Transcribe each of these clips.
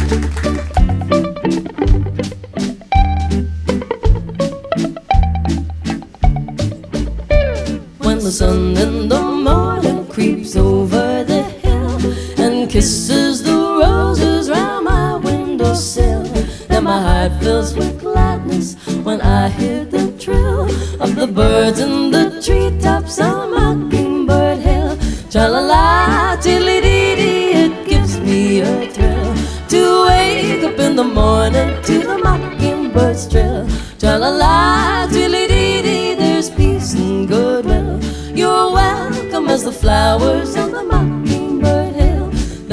When the sun in the morning creeps over the hill and kisses the roses round my windowsill, then my heart fills with gladness when I hear the trill of the birds in the treetops on Mockingbird Hill. Tra-la-la, tiddly-dee-dee, it gives me a thrill to wake up in the morning to the mockingbird's trill. Tra-la-la, tiddly-dee-dee, there's peace and goodwill. You're welcome as the flowers on the Mockingbird Hill.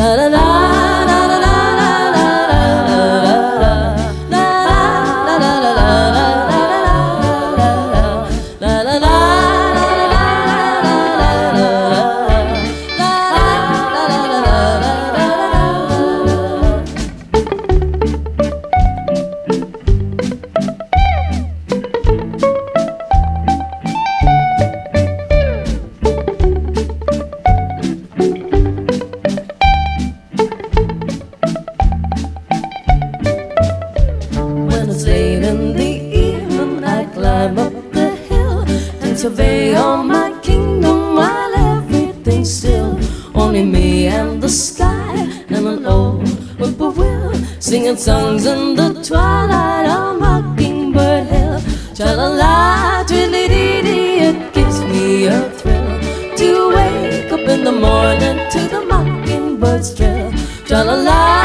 Late in the evening I climb up the hill and survey all my kingdom while everything's still. Only me and the sky and an old whippoorwill singing songs in the twilight on Mockingbird Hill. Tra-la-la, twiddly-dee-dee, it gives me a thrill to wake up in the morning to the mockingbird's trill. Tra-la-la.